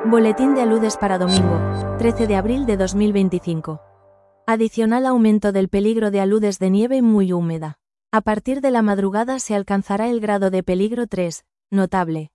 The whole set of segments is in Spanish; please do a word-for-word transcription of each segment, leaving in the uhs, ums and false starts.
Boletín de aludes para domingo, trece de abril de dos mil veinticinco. Adicional aumento del peligro de aludes de nieve muy húmeda. A partir de la madrugada se alcanzará el grado de peligro tres, notable.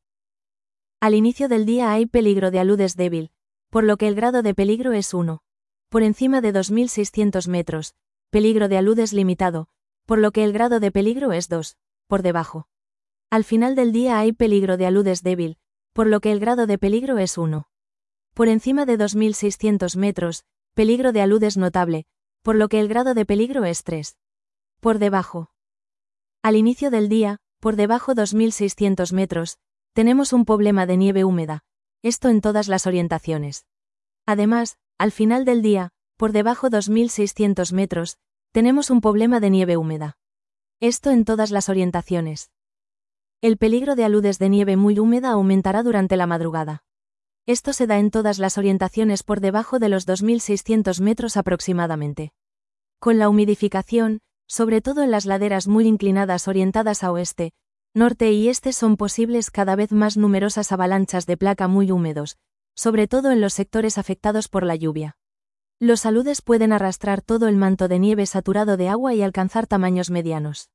Al inicio del día hay peligro de aludes débil, por lo que el grado de peligro es uno. Por encima de dos mil seiscientos metros, peligro de aludes limitado, por lo que el grado de peligro es dos, por debajo. Al final del día hay peligro de aludes débil, por lo que el grado de peligro es uno. Por encima de dos mil seiscientos metros, peligro de aludes notable, por lo que el grado de peligro es tres. Por debajo. Al inicio del día, por debajo dos mil seiscientos metros, tenemos un problema de nieve húmeda, esto en todas las orientaciones. Además, al final del día, por debajo dos mil seiscientos metros, tenemos un problema de nieve húmeda. Esto en todas las orientaciones. El peligro de aludes de nieve muy húmeda aumentará durante la madrugada. Esto se da en todas las orientaciones por debajo de los dos mil seiscientos metros aproximadamente. Con la humidificación, sobre todo en las laderas muy inclinadas orientadas a oeste, norte y este son posibles cada vez más numerosas avalanchas de placa muy húmedos, sobre todo en los sectores afectados por la lluvia. Los aludes pueden arrastrar todo el manto de nieve saturado de agua y alcanzar tamaños medianos.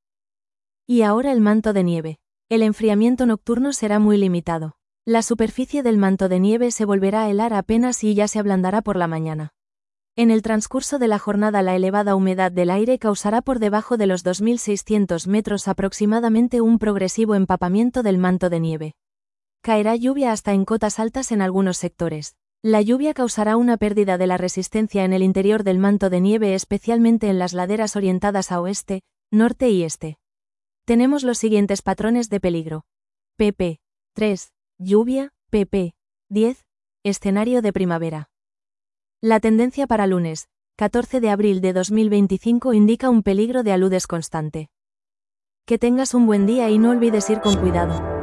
Y ahora el manto de nieve. El enfriamiento nocturno será muy limitado. La superficie del manto de nieve se volverá a helar apenas y ya se ablandará por la mañana. En el transcurso de la jornada la elevada humedad del aire causará por debajo de los dos mil seiscientos metros aproximadamente un progresivo empapamiento del manto de nieve. Caerá lluvia hasta en cotas altas en algunos sectores. La lluvia causará una pérdida de la resistencia en el interior del manto de nieve, especialmente en las laderas orientadas a oeste, norte y este. Tenemos los siguientes patrones de peligro. P P tres. Lluvia. P P diez. Escenario de primavera. La tendencia para lunes, catorce de abril de dos mil veinticinco indica un peligro de aludes constante. Que tengas un buen día y no olvides ir con cuidado.